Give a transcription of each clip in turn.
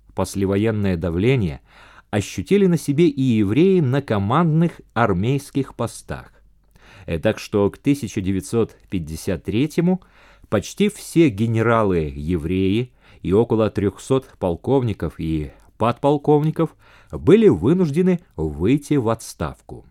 послевоенное давление ощутили на себе и евреи на командных армейских постах. Так что к 1953-му почти все генералы-евреи и около 300 полковников и подполковников были вынуждены выйти в отставку.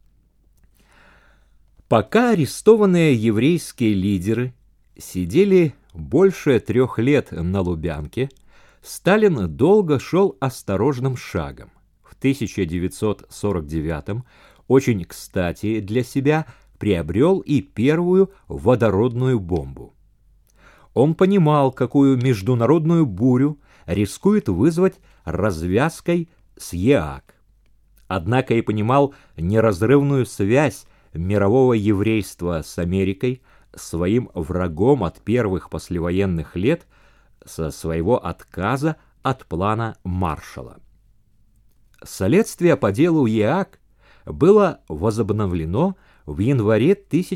Пока арестованные еврейские лидеры сидели больше 3 лет на Лубянке, Сталин долго шел осторожным шагом. В 1949-м очень кстати для себя приобрел и первую водородную бомбу. Он понимал, какую международную бурю рискует вызвать развязкой с ЕАК. Однако и понимал неразрывную связь мирового еврейства с Америкой, своим врагом от первых послевоенных лет, со своего отказа от плана Маршалла. Следствие по делу ЕАК было возобновлено в январе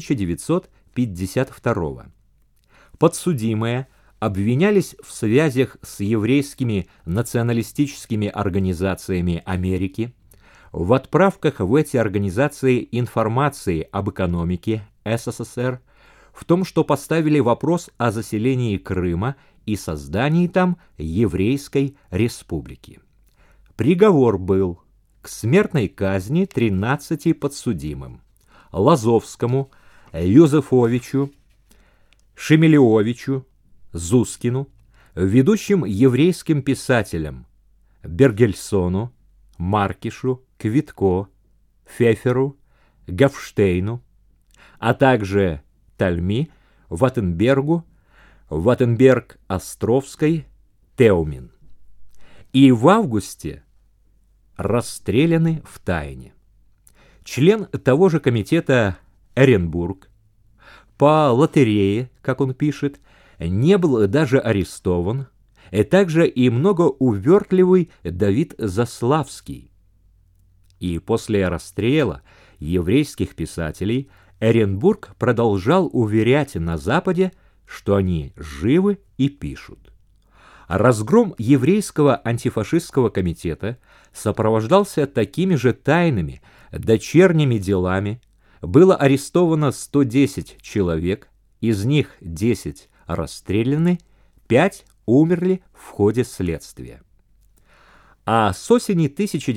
1952 года. Подсудимые обвинялись в связях с еврейскими националистическими организациями Америки, в отправках в эти организации информации об экономике СССР, в том, что поставили вопрос о заселении Крыма и создании там еврейской республики. Приговор был к смертной казни 13 подсудимым: Лазовскому, Юзефовичу, Шемелевичу, Зускину, ведущим еврейским писателям Бергельсону, Маркишу, Квитко, Феферу, Гофштейну, а также Тальми, Ваттенбергу, Ваттенберг-Островской, Теумин. И в августе расстреляны втайне. Член того же комитета Эренбург по лотерее, как он пишет, не был даже арестован, также и многоувертливый Давид Заславский. И после расстрела еврейских писателей Эренбург продолжал уверять на Западе, что они живы и пишут. Разгром еврейского антифашистского комитета сопровождался такими же тайными, дочерними делами. Было арестовано 110 человек, из них 10 расстреляны, 5 умерли в ходе следствия. А с осени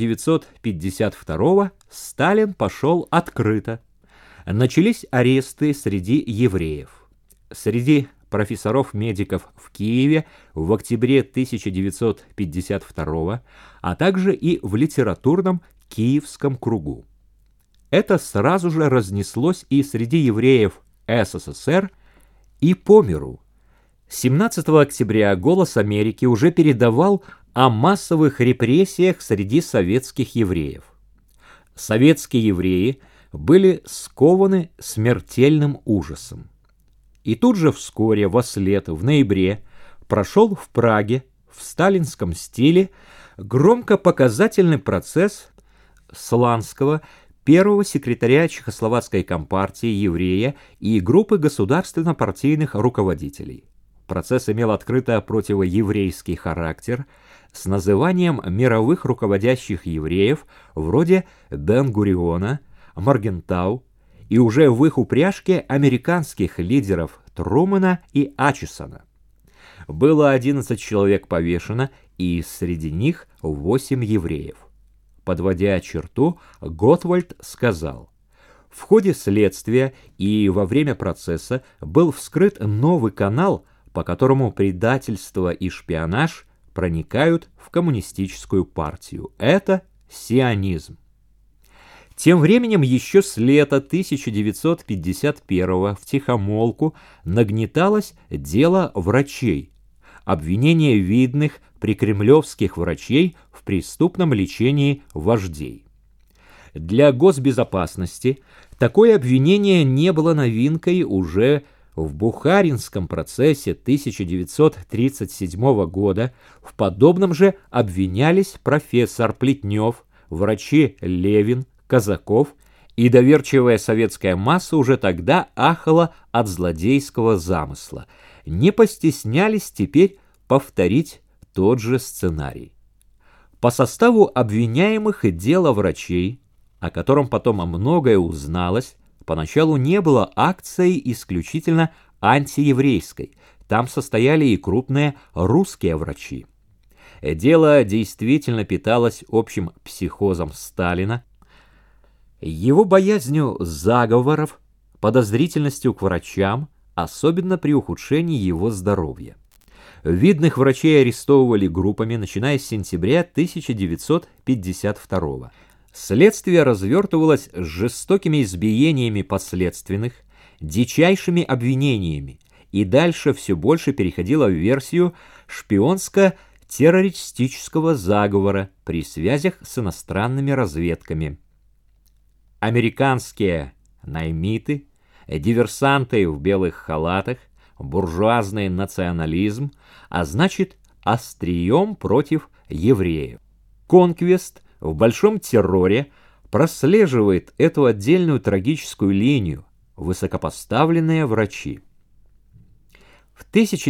1952 Сталин пошел открыто. Начались аресты среди евреев. Среди профессоров-медиков в Киеве в октябре 1952, а также и в литературном киевском кругу. Это сразу же разнеслось и среди евреев СССР и по миру. 17 октября «Голос Америки» уже передавал о массовых репрессиях среди советских евреев. Советские евреи были скованы смертельным ужасом. И тут же вскоре, вослед, в ноябре, прошел в Праге в сталинском стиле громкопоказательный процесс Сланского, первого секретаря Чехословацкой компартии, еврея и группы государственно-партийных руководителей. Процесс имел открыто противоеврейский характер с называнием мировых руководящих евреев вроде Бен-Гуриона, Моргентау и уже в их упряжке американских лидеров Трумэна и Ачисона. Было 11 человек повешено, и среди них 8 евреев. Подводя черту, Готвальд сказал: в ходе следствия и во время процесса был вскрыт новый канал, по которому предательство и шпионаж проникают в коммунистическую партию. Это сионизм. Тем временем еще с лета 1951 втихомолку нагнеталось дело врачей, обвинение видных прикремлевских врачей в преступном лечении вождей. Для госбезопасности такое обвинение не было новинкой. Уже в Бухаринском процессе 1937 года в подобном же обвинялись профессор Плетнев, врачи Левин, Казаков, и доверчивая советская масса уже тогда ахала от злодейского замысла. Не постеснялись теперь повторить тот же сценарий. По составу обвиняемых дела врачей, о котором потом многое узналось, поначалу не было акции исключительно антиеврейской. Там состояли и крупные русские врачи. Дело действительно питалось общим психозом Сталина, его боязнью заговоров, подозрительностью к врачам, особенно при ухудшении его здоровья. Видных врачей арестовывали группами, начиная с сентября 1952 года. Следствие развертывалось с жестокими избиениями подследственных, дичайшими обвинениями, и дальше все больше переходило в версию шпионско-террористического заговора при связях с иностранными разведками. Американские наймиты, диверсанты в белых халатах, буржуазный национализм, а значит, острием против евреев. Конквест в «Большом терроре» прослеживает эту отдельную трагическую линию, высокопоставленные врачи. В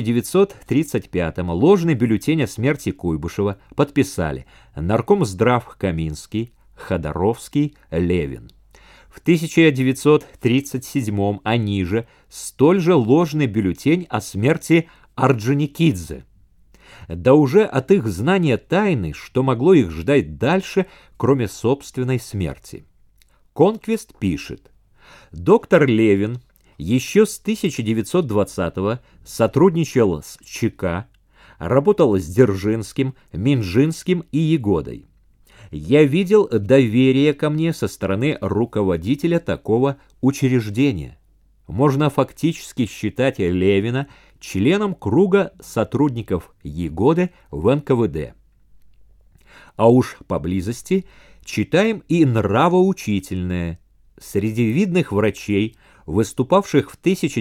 1935-м ложный бюллетень о смерти Куйбышева подписали наркомздрав Каминский, Ходоровский, Левин. В 1937-м они же столь же ложный бюллетень о смерти Орджоникидзе. Да уже от их знания тайны, что могло их ждать дальше, кроме собственной смерти. Конквест пишет: доктор Левин еще с 1920-го сотрудничал с ЧК, работал с Дзержинским, Минжинским и Ягодой. Я видел доверие ко мне со стороны руководителя такого учреждения. Можно фактически считать Левина членом круга сотрудников Ягоды в НКВД. А уж поблизости читаем и нравоучительное. Среди видных врачей, выступавших в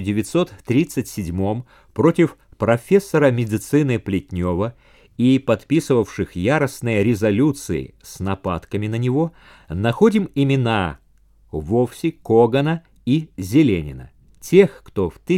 1937 против профессора медицины Плетнева и подписывавших яростные резолюции с нападками на него, находим имена Вовси, Когана и Зеленина. Тех, кто в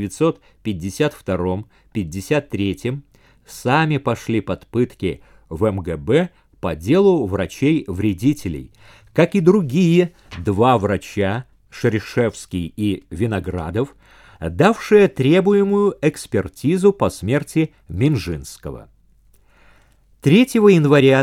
1952-53 сами пошли под пытки в МГБ по делу врачей-вредителей, как и другие два врача, Шерешевский и Виноградов, давшие требуемую экспертизу по смерти Минжинского. 3 января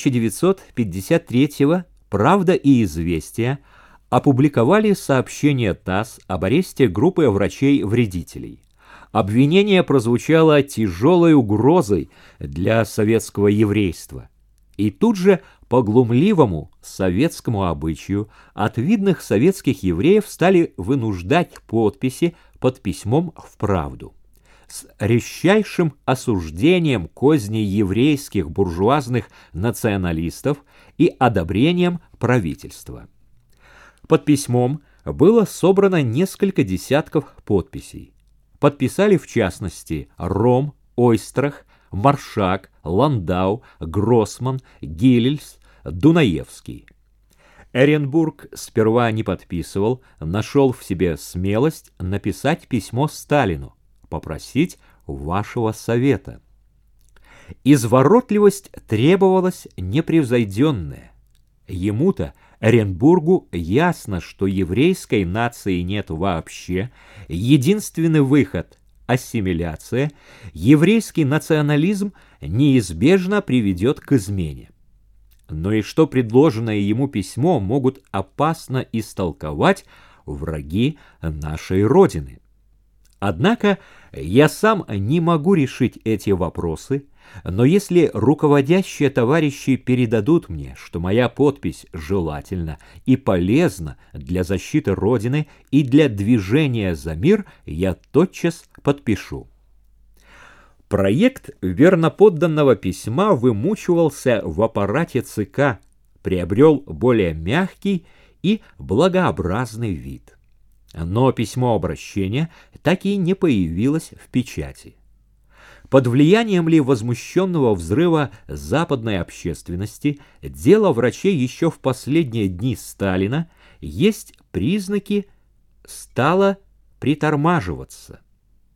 1953 «Правда» и «Известия» опубликовали сообщение ТАСС об аресте группы врачей-вредителей. Обвинение прозвучало тяжелой угрозой для советского еврейства. И тут же по глумливому советскому обычаю от видных советских евреев стали вынуждать подписи под письмом в «Правду». С резчайшим осуждением козней еврейских буржуазных националистов и одобрением правительства. Под письмом было собрано несколько десятков подписей. Подписали, в частности, Ром, Ойстрах, Маршак, Ландау, Гроссман, Гиллельс, Дунаевский. Эренбург сперва не подписывал, нашел в себе смелость написать письмо Сталину, попросить вашего совета. Изворотливость требовалась непревзойденная. Ему-то, Эренбургу, ясно, что еврейской нации нет вообще, единственный выход – ассимиляция, еврейский национализм неизбежно приведет к измене. Но и что предложенное ему письмо могут опасно истолковать враги нашей Родины. Однако я сам не могу решить эти вопросы, но если руководящие товарищи передадут мне, что моя подпись желательна и полезна для защиты Родины и для движения за мир, я тотчас подпишу. Проект верноподданного письма вымучивался в аппарате ЦК, приобрел более мягкий и благообразный вид. Но письмо обращения так и не появилось в печати. Под влиянием ли возмущенного взрыва западной общественности дело врачей еще в последние дни Сталина есть признаки стало притормаживаться.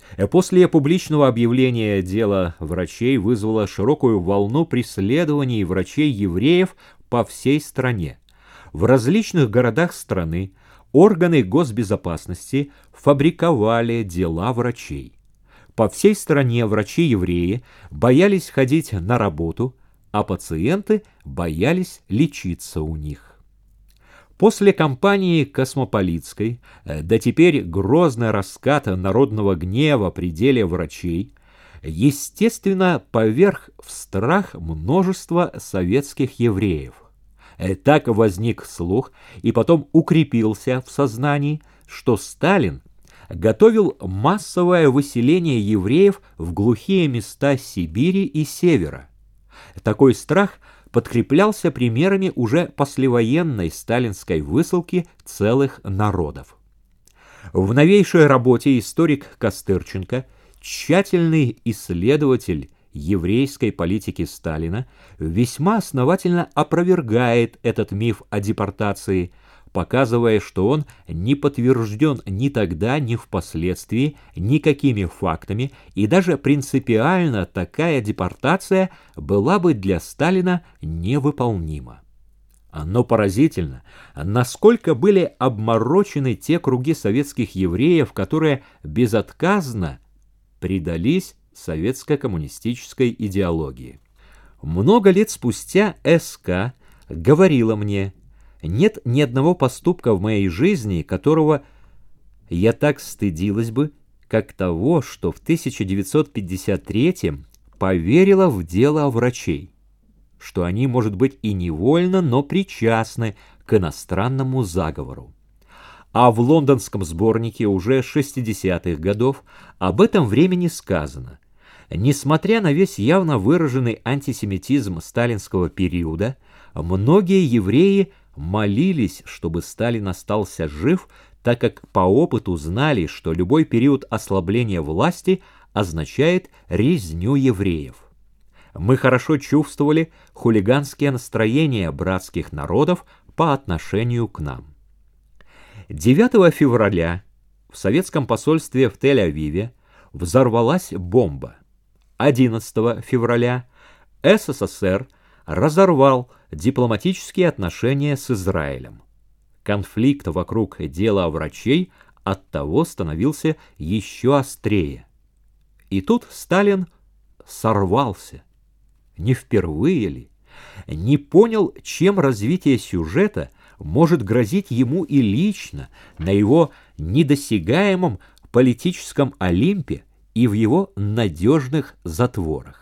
После публичного объявления дело врачей вызвало широкую волну преследований врачей-евреев по всей стране. В различных городах страны органы госбезопасности фабриковали дела врачей. По всей стране врачи-евреи боялись ходить на работу, а пациенты боялись лечиться у них. После кампании Космополитской, да теперь грозный раскат народного гнева при деле врачей, естественно, поверг в страх множество советских евреев. Так возник слух и потом укрепился в сознании, что Сталин готовил массовое выселение евреев в глухие места Сибири и Севера. Такой страх подкреплялся примерами уже послевоенной сталинской высылки целых народов. В новейшей работе историк Костырченко, тщательный исследователь еврейской политики Сталина, весьма основательно опровергает этот миф о депортации, показывая, что он не подтвержден ни тогда, ни впоследствии никакими фактами, и даже принципиально такая депортация была бы для Сталина невыполнима. Но поразительно, насколько были обморочены те круги советских евреев, которые безотказно предались советско-коммунистической идеологии. Много лет спустя СК говорила мне: «Нет ни одного поступка в моей жизни, которого я так стыдилась бы, как того, что в 1953-м поверила в дело врачей, что они, может быть, и невольно, но причастны к иностранному заговору». А в лондонском сборнике уже 60-х годов об этом времени сказано: несмотря на весь явно выраженный антисемитизм сталинского периода, многие евреи молились, чтобы Сталин остался жив, так как по опыту знали, что любой период ослабления власти означает резню евреев. Мы хорошо чувствовали хулиганские настроения братских народов по отношению к нам. 9 февраля в советском посольстве в Тель-Авиве взорвалась бомба. 11 февраля СССР разорвал дипломатические отношения с Израилем. Конфликт вокруг дела врачей оттого становился еще острее. И тут Сталин сорвался. Не впервые ли? Не понял, чем развитие сюжета может грозить ему и лично, на его недосягаемом политическом Олимпе и в его надежных затворах.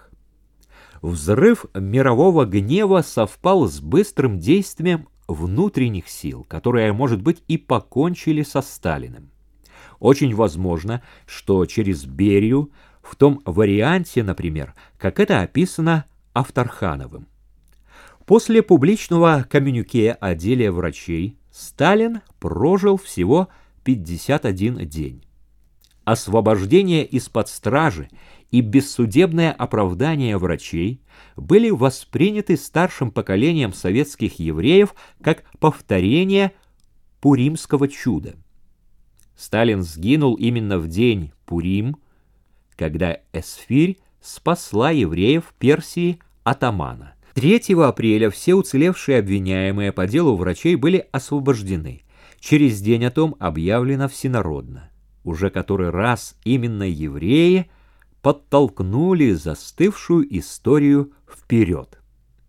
Взрыв мирового гнева совпал с быстрым действием внутренних сил, которые, может быть, и покончили со Сталиным. Очень возможно, что через Берию, в том варианте, например, как это описано Авторхановым. После публичного коммюнике о деле врачей Сталин прожил всего 51 день. Освобождение из-под стражи и бессудебное оправдание врачей были восприняты старшим поколением советских евреев как повторение пуримского чуда. Сталин сгинул именно в день Пурим, когда Эсфирь спасла евреев Персии от Амана. 3 апреля все уцелевшие обвиняемые по делу врачей были освобождены. Через день о том объявлено всенародно. Уже который раз именно евреи подтолкнули застывшую историю вперед.